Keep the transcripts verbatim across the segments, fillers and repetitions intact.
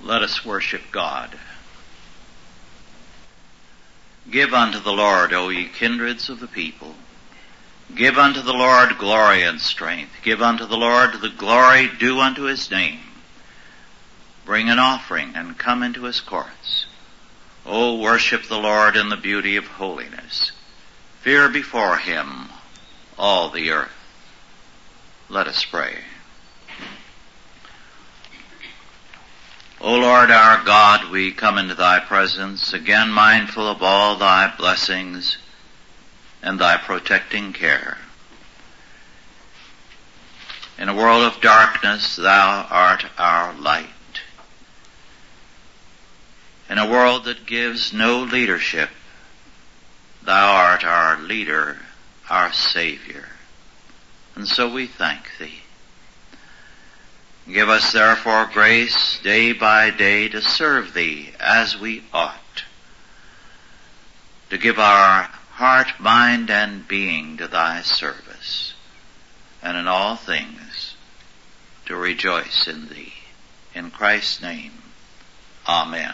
Let us worship God. Give unto the Lord, O ye kindreds of the people. Give unto the Lord glory and strength. Give unto the Lord the glory due unto his name. Bring an offering and come into his courts. O worship the Lord in the beauty of holiness. Fear before him all the earth. Let us pray. O Lord our God, we come into thy presence, again mindful of all thy blessings and thy protecting care. In a world of darkness, thou art our light. In a world that gives no leadership, thou art our leader, our Savior. And so we thank thee. Give us therefore grace day by day to serve thee as we ought, to give our heart, mind, and being to thy service, and in all things to rejoice in thee. In Christ's name, amen.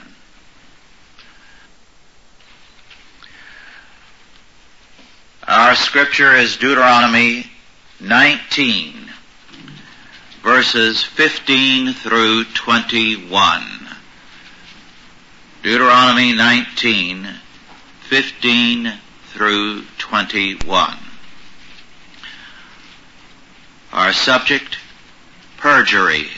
Our scripture is Deuteronomy nineteen. Verses fifteen through twenty-one. Deuteronomy nineteen, fifteen through twenty-one. Our subject, perjury.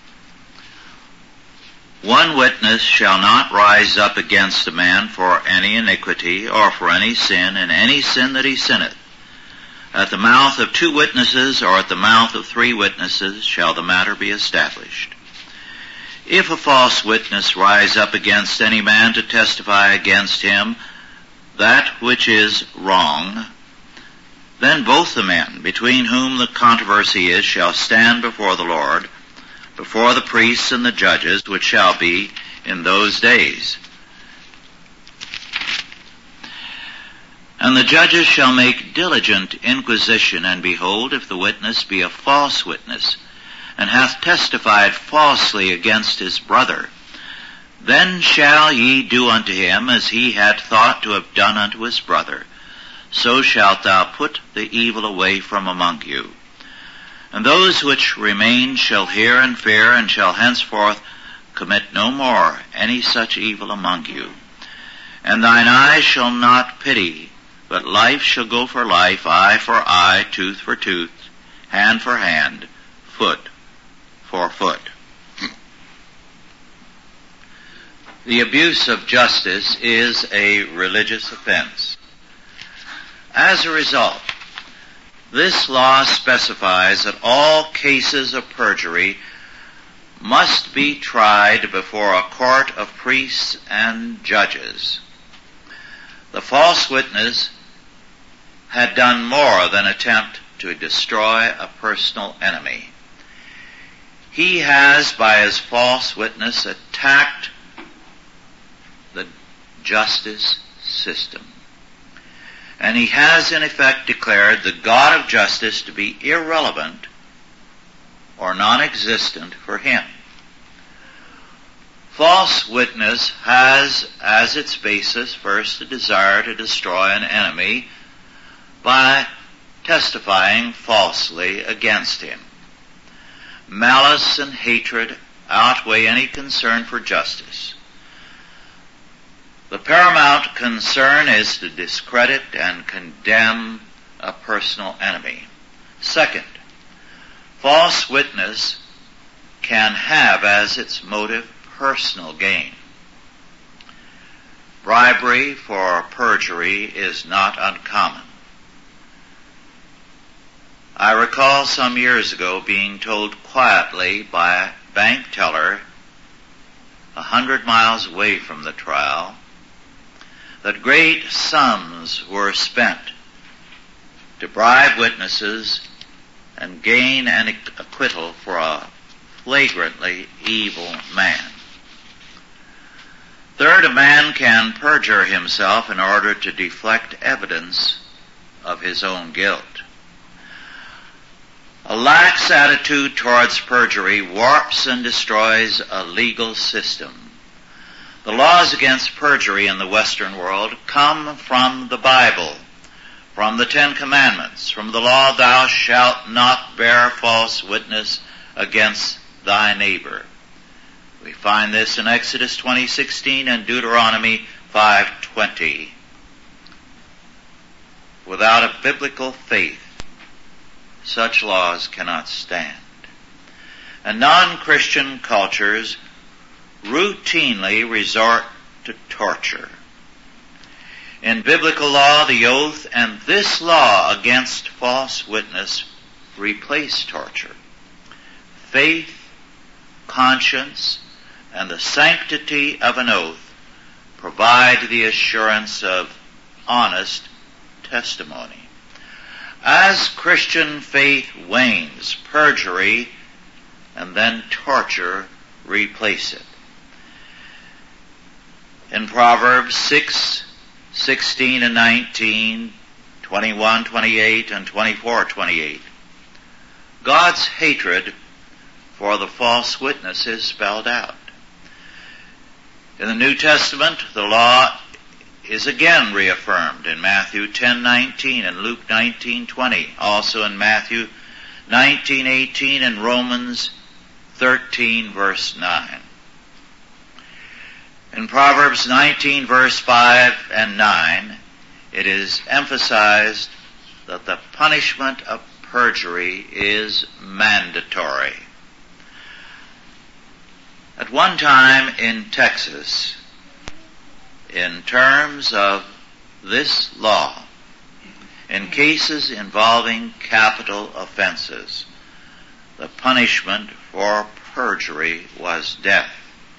One witness shall not rise up against a man for any iniquity or for any sin, and any sin that he sinneth. At the mouth of two witnesses or at the mouth of three witnesses shall the matter be established. If a false witness rise up against any man to testify against him that which is wrong, then both the men between whom the controversy is shall stand before the Lord, before the priests and the judges, which shall be in those days. And the judges shall make diligent inquisition, and behold, if the witness be a false witness, and hath testified falsely against his brother, then shall ye do unto him as he had thought to have done unto his brother. So shalt thou put the evil away from among you. And those which remain shall hear and fear, and shall henceforth commit no more any such evil among you. And thine eye shall not pity, but life shall go for life, eye for eye, tooth for tooth, hand for hand, foot for foot. The abuse of justice is a religious offense. As a result, this law specifies that all cases of perjury must be tried before a court of priests and judges. The false witness had done more than attempt to destroy a personal enemy. He has, by his false witness, attacked the justice system. And he has, in effect, declared the God of justice to be irrelevant or non-existent for him. False witness has as its basis first the desire to destroy an enemy by testifying falsely against him. Malice and hatred outweigh any concern for justice. The paramount concern is to discredit and condemn a personal enemy. Second, false witness can have as its motive personal gain. Bribery for perjury is not uncommon. I recall some years ago being told quietly by a bank teller a hundred miles away from the trial that great sums were spent to bribe witnesses and gain an acquittal for a flagrantly evil man. Third, a man can perjure himself in order to deflect evidence of his own guilt. A lax attitude towards perjury warps and destroys a legal system. The laws against perjury in the Western world come from the Bible, from the Ten Commandments, from the law, thou shalt not bear false witness against thy neighbor. We find this in Exodus twenty sixteen and Deuteronomy five twenty. Without a biblical faith, such laws cannot stand. And non-Christian cultures routinely resort to torture. In biblical law, the oath and this law against false witness replace torture. Faith, conscience, and the sanctity of an oath provide the assurance of honest testimony. As Christian faith wanes, perjury and then torture replace it. In Proverbs six, sixteen and nineteen, twenty-one, twenty-eight, and twenty-four, twenty-eight, God's hatred for the false witness is spelled out. In the New Testament, the law is again reaffirmed in Matthew ten nineteen and Luke nineteen twenty, also in Matthew nineteen eighteen and Romans thirteen verse nine. In Proverbs nineteen verse five and nine, it is emphasized that the punishment of perjury is mandatory. At one time in Texas, in terms of this law, in cases involving capital offenses, the punishment for perjury was death.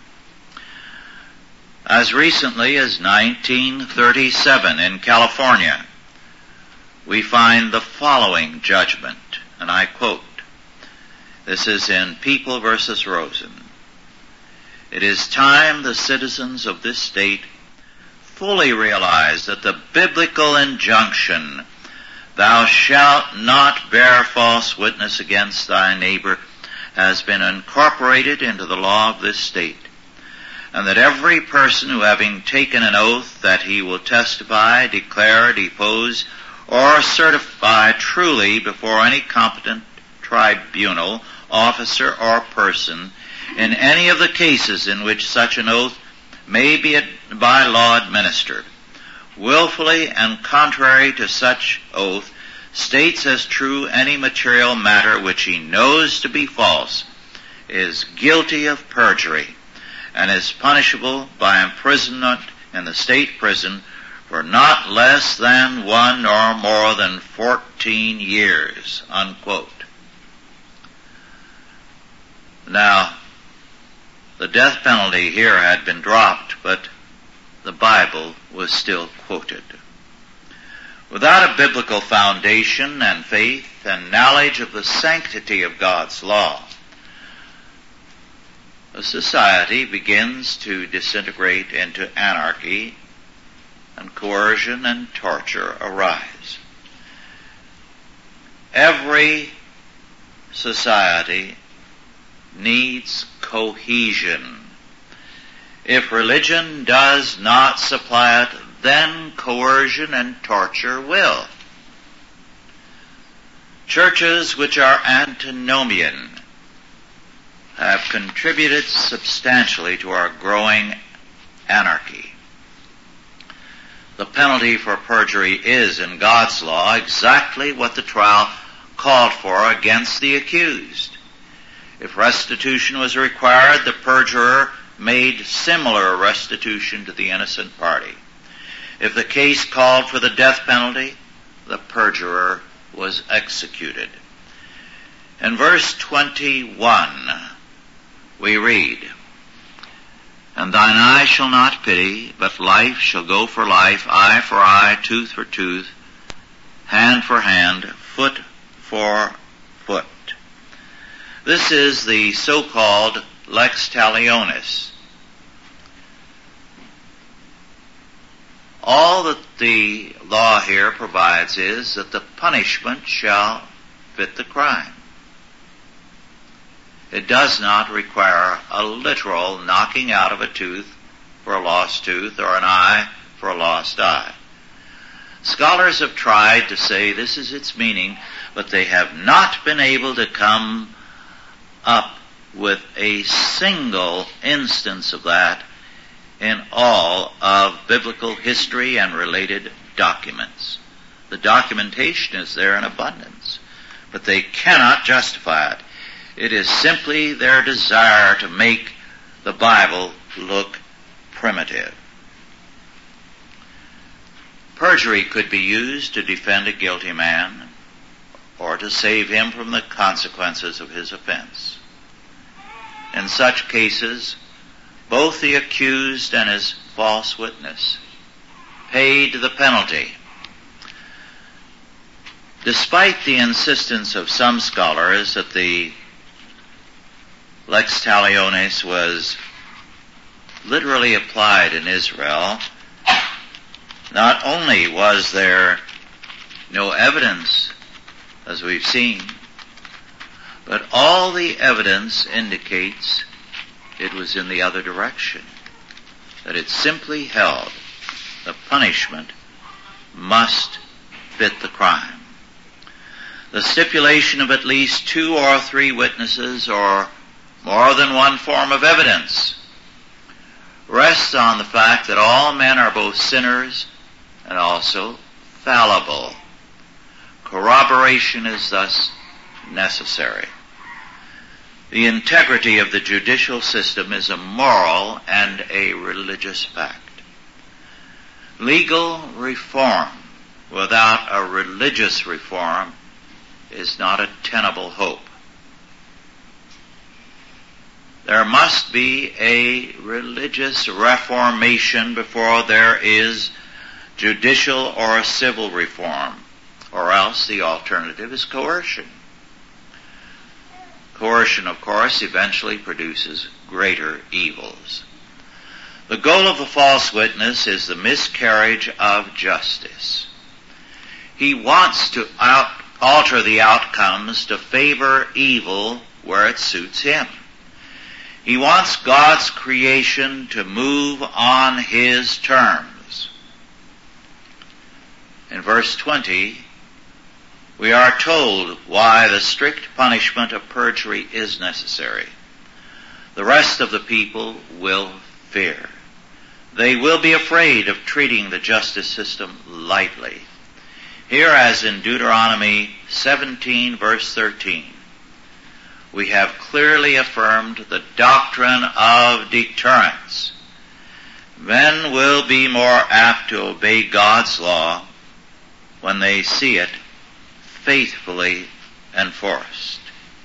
As recently as nineteen thirty-seven in California, we find the following judgment, and I quote, this is in People versus Rosen. It is time the citizens of this state fully realize that the biblical injunction, thou shalt not bear false witness against thy neighbor, has been incorporated into the law of this state, and that every person who, having taken an oath that he will testify, declare, depose, or certify truly before any competent tribunal, officer, or person in any of the cases in which such an oath may be by law administered, willfully and contrary to such oath, states as true any material matter which he knows to be false, is guilty of perjury, and is punishable by imprisonment in the state prison for not less than one or more than fourteen years, unquote. Now, the death penalty here had been dropped, but the Bible was still quoted. Without a biblical foundation and faith and knowledge of the sanctity of God's law, a society begins to disintegrate into anarchy, and coercion and torture arise. Every society needs cohesion. If religion does not supply it, then coercion and torture will. Churches which are antinomian have contributed substantially to our growing anarchy. The penalty for perjury is, in God's law, exactly what the trial called for against the accused. If restitution was required, the perjurer made similar restitution to the innocent party. If the case called for the death penalty, the perjurer was executed. In verse twenty-one, we read, and thine eye shall not pity, but life shall go for life, eye for eye, tooth for tooth, hand for hand, foot for foot. This is the so-called lex talionis. All that the law here provides is that the punishment shall fit the crime. It does not require a literal knocking out of a tooth for a lost tooth or an eye for a lost eye. Scholars have tried to say this is its meaning, but they have not been able to come up with a single instance of that in all of biblical history and related documents. The documentation is there in abundance, but they cannot justify it. It is simply their desire to make the Bible look primitive. Perjury could be used to defend a guilty man or to save him from the consequences of his offense. In such cases, both the accused and his false witness paid the penalty. Despite the insistence of some scholars that the lex talionis was literally applied in Israel, not only was there no evidence, as we've seen, but all the evidence indicates it was in the other direction, that it simply held the punishment must fit the crime. The stipulation of at least two or three witnesses or more than one form of evidence rests on the fact that all men are both sinners and also fallible. Corroboration is thus necessary. The integrity of the judicial system is a moral and a religious fact. Legal reform without a religious reform is not a tenable hope. There must be a religious reformation before there is judicial or civil reform, or else the alternative is coercion. Coercion, of course, eventually produces greater evils. The goal of the false witness is the miscarriage of justice. He wants to out, alter the outcomes to favor evil where it suits him. He wants God's creation to move on his terms. In verse twenty, we are told why the strict punishment of perjury is necessary. The rest of the people will fear. They will be afraid of treating the justice system lightly. Here, as in Deuteronomy seventeen, verse thirteen, we have clearly affirmed the doctrine of deterrence. Men will be more apt to obey God's law when they see it faithfully enforced.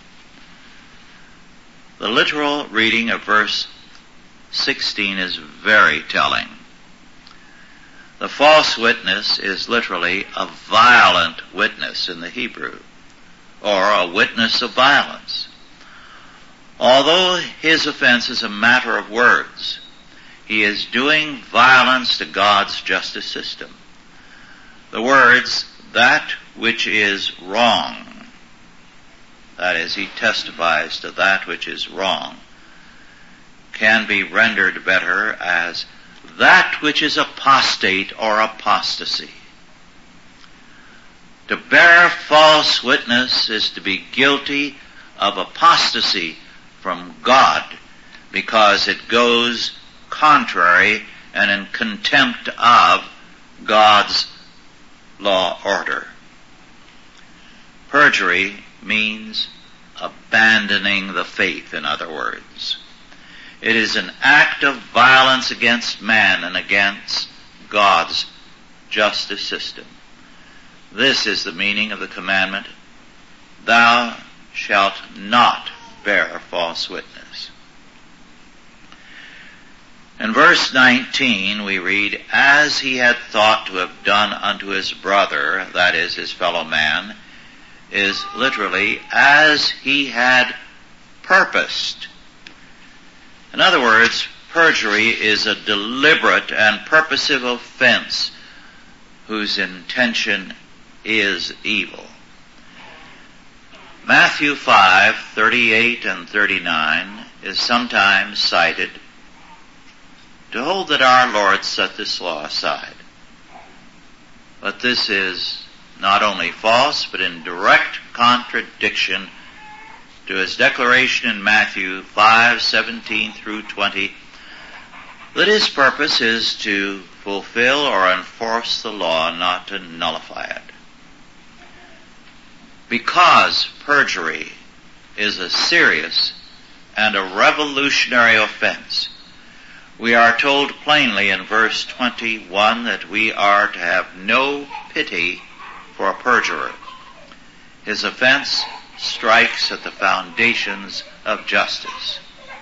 The literal reading of verse sixteen is very telling. The false witness is literally a violent witness in the Hebrew, or a witness of violence. Although his offense is a matter of words, he is doing violence to God's justice system. The words, that which is wrong, that is, he testifies to that which is wrong, can be rendered better as that which is apostate or apostasy. To bear false witness is to be guilty of apostasy from God, because it goes contrary and in contempt of God's law order. Perjury means abandoning the faith, in other words. It is an act of violence against man and against God's justice system. This is the meaning of the commandment, thou shalt not bear false witness. In verse nineteen we read, as he had thought to have done unto his brother, that is, his fellow man, is literally as he had purposed. In other words, perjury is a deliberate and purposive offense whose intention is evil. Matthew five, thirty-eight and thirty-nine is sometimes cited to hold that our Lord set this law aside. But this is not only false, but in direct contradiction to his declaration in Matthew five, seventeen through twenty, that his purpose is to fulfill or enforce the law, not to nullify it. Because perjury is a serious and a revolutionary offense, we are told plainly in verse twenty-one that we are to have no pity for a perjurer. His offense strikes at the foundations of justice.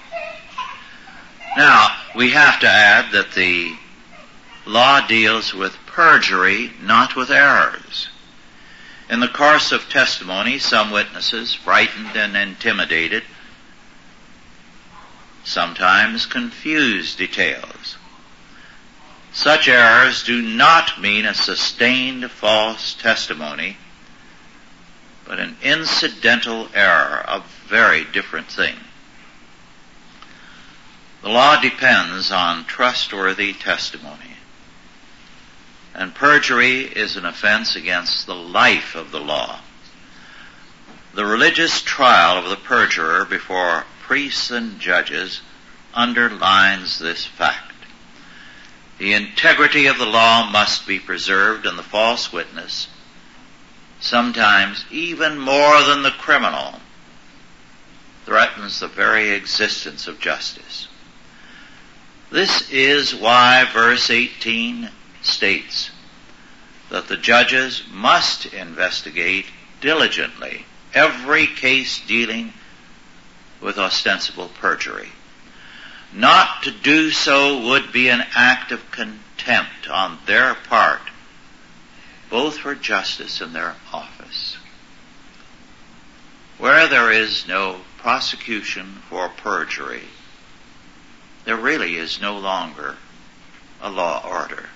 Now, we have to add that the law deals with perjury, not with errors. In the course of testimony, some witnesses, frightened and intimidated, sometimes confuse details. Such errors do not mean a sustained false testimony, but an incidental error, a very different thing. The law depends on trustworthy testimony, and perjury is an offense against the life of the law. The religious trial of the perjurer before priests and judges underlines this fact. The integrity of the law must be preserved, and the false witness, sometimes even more than the criminal, threatens the very existence of justice. This is why verse eighteen states that the judges must investigate diligently every case dealing with ostensible perjury. Not to do so would be an act of contempt on their part, both for justice and their office. Where there is no prosecution for perjury, there really is no longer a law order.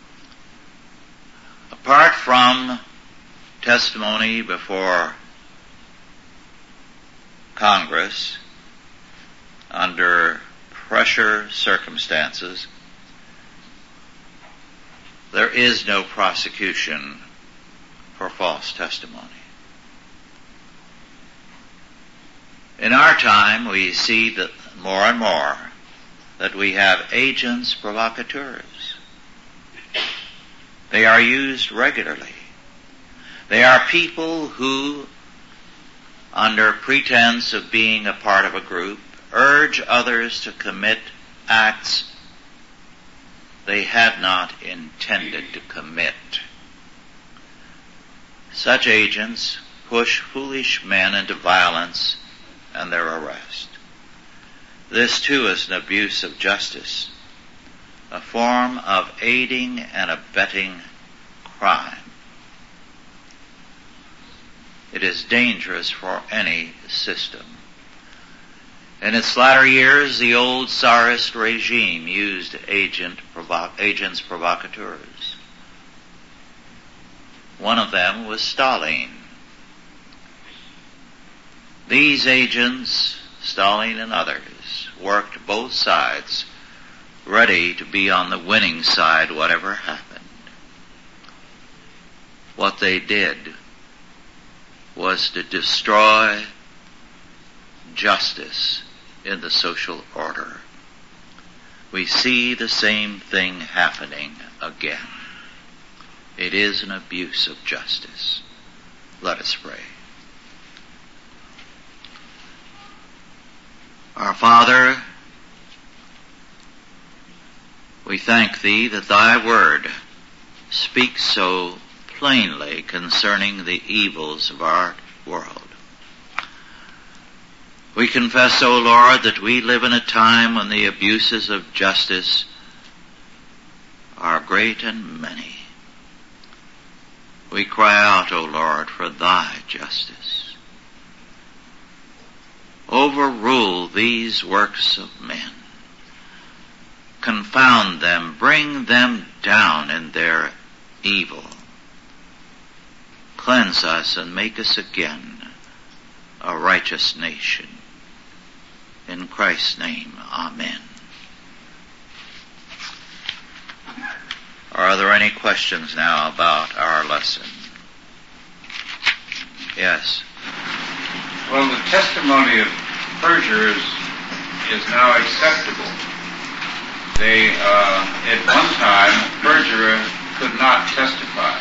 Apart from testimony before Congress under pressure circumstances, there is no prosecution for false testimony. In our time, we see that more and more that we have agents provocateurs. They are used regularly. They are people who, under pretense of being a part of a group, urge others to commit acts they had not intended to commit. Such agents push foolish men into violence and their arrest. This too is an abuse of justice, a form of aiding and abetting crime. It is dangerous for any system. In its latter years, the old Tsarist regime used agent provo- agents provocateurs. One of them was Stalin. These agents, Stalin and others, worked both sides, ready to be on the winning side whatever happened. What they did was to destroy justice in the social order. We see the same thing happening again. It is an abuse of justice. Let us pray. Our Father, we thank Thee that Thy word speaks so plainly concerning the evils of our world. We confess, O Lord, that we live in a time when the abuses of justice are great and many. We cry out, O Lord, for Thy justice. Overrule these works of men. Confound them, bring them down in their evil. Cleanse us and make us again a righteous nation. In Christ's name, amen. Are there any questions now about our lesson? Yes. Well, the testimony of perjurers is now acceptable. They, uh, at one time, a perjurer could not testify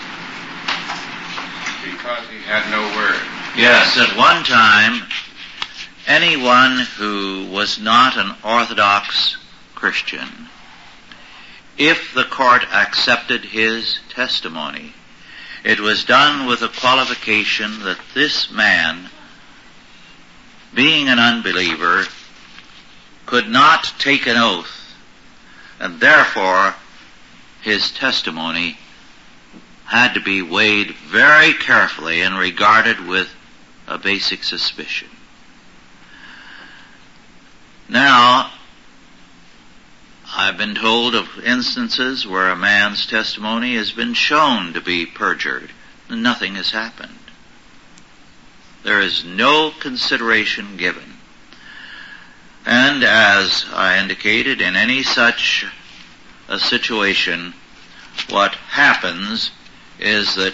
because he had no word. Yes, at one time, anyone who was not an Orthodox Christian, if the court accepted his testimony, it was done with a qualification that this man, being an unbeliever, could not take an oath, and therefore his testimony had to be weighed very carefully and regarded with a basic suspicion. Now, I've been told of instances where a man's testimony has been shown to be perjured, and nothing has happened. There is no consideration given. And as I indicated, in any such a situation, what happens is that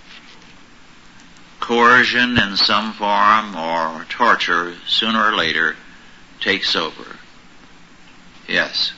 coercion in some form or torture, sooner or later, takes over. Yes.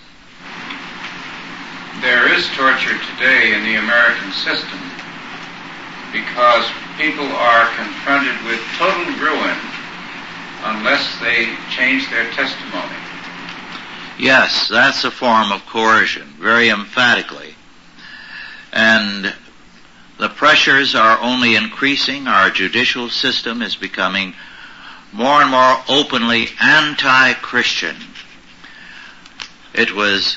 There is torture today in the American system because people are confronted with total ruin unless they change their testimony. Yes, that's a form of coercion, very emphatically. And the pressures are only increasing. Our judicial system is becoming more and more openly anti-Christian. It was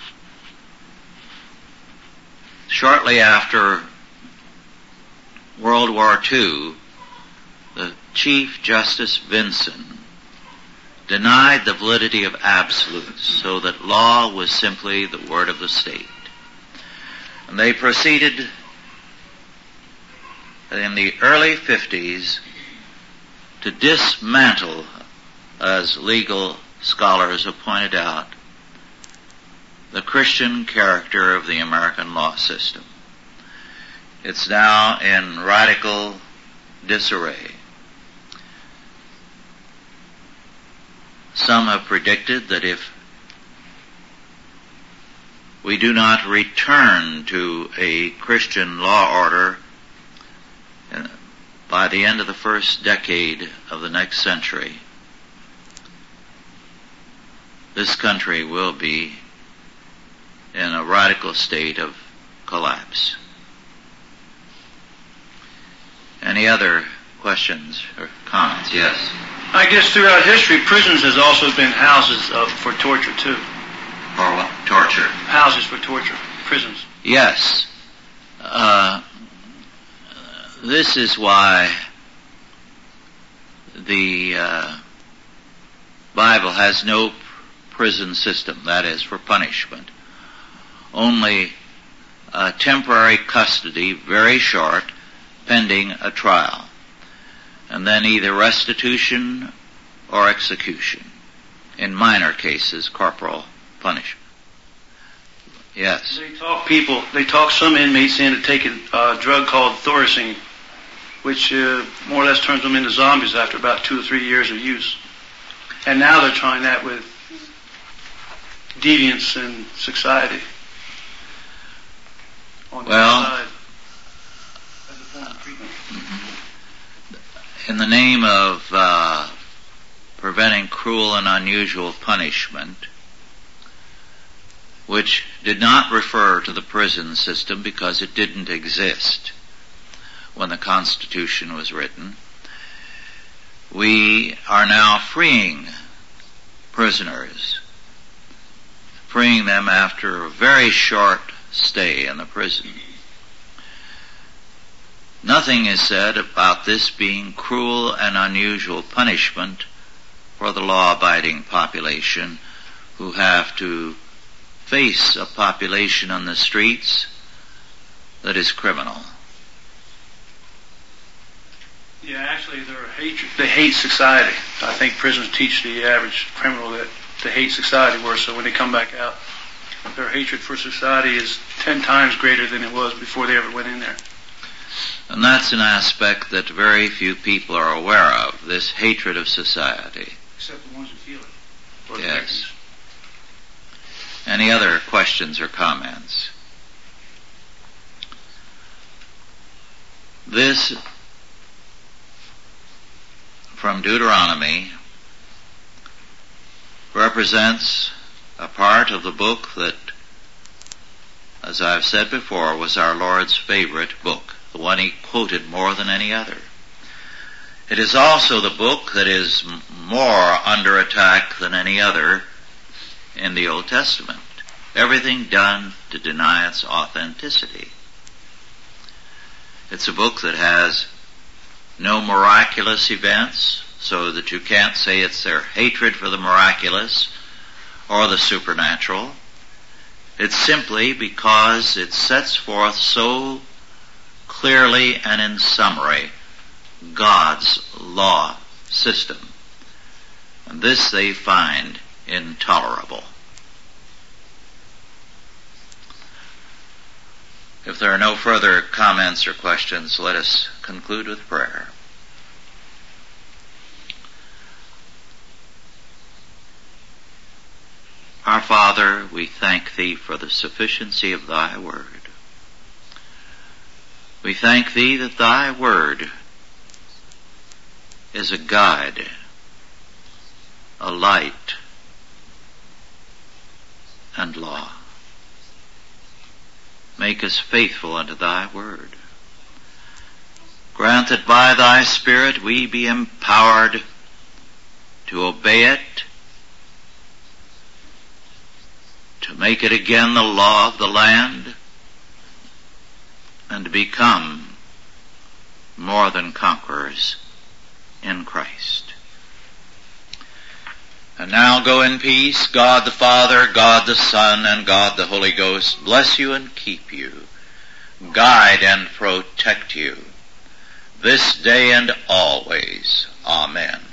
shortly after World War Two, the Chief Justice Vinson denied the validity of absolutes, so that law was simply the word of the state. And they proceeded in the early fifties to dismantle, as legal scholars have pointed out, the Christian character of the American law system. It's now in radical disarray. Some have predicted that if we do not return to a Christian law order by the end of the first decade of the next century, this country will be in a radical state of collapse. Any other questions or comments? Yes. I guess throughout history, prisons has also been houses uh, for torture too. For what? Torture. Houses for torture. Prisons. Yes. Uh, this is why the uh, Bible has no prison system, that is, for punishment. Only uh, temporary custody, very short, pending a trial. And then either restitution or execution. In minor cases, corporal punishment. Yes. They talk people, they talk some inmates into taking a drug called Thorazine, which uh, more or less turns them into zombies after about two or three years of use. And now they're trying that with deviants in society. On the well, side. As a form of treatment. In the name of uh, preventing cruel and unusual punishment, which did not refer to the prison system because it didn't exist when the Constitution was written, we are now freeing prisoners, freeing them after a very short stay in the prison. Nothing is said about this being cruel and unusual punishment for the law-abiding population who have to face a population on the streets that is criminal. Yeah, actually, their hatred, they hate society. I think prisons teach the average criminal that to hate society worse, so when they come back out, their hatred for society is ten times greater than it was before they ever went in there. And that's an aspect that very few people are aware of, this hatred of society. Except the ones who feel it. Or the Yes. victims. Any other questions or comments? This, from Deuteronomy, represents a part of the book that, as I've said before, was our Lord's favorite book, the one he quoted more than any other. It is also the book that is more under attack than any other in the Old Testament. Everything done to deny its authenticity. It's a book that has no miraculous events, so that you can't say it's their hatred for the miraculous or the supernatural. It's simply because it sets forth so clearly and in summary God's law system. And this they find intolerable. If there are no further comments or questions, let us conclude with prayer. Our Father, we thank Thee for the sufficiency of Thy Word. We thank Thee that Thy Word is a guide, a light, and law. Make us faithful unto Thy Word. Grant that by Thy Spirit we be empowered to obey it, to make it again the law of the land, and to become more than conquerors in Christ. And now go in peace. God the Father, God the Son, and God the Holy Ghost bless you and keep you, guide and protect you, this day and always. Amen.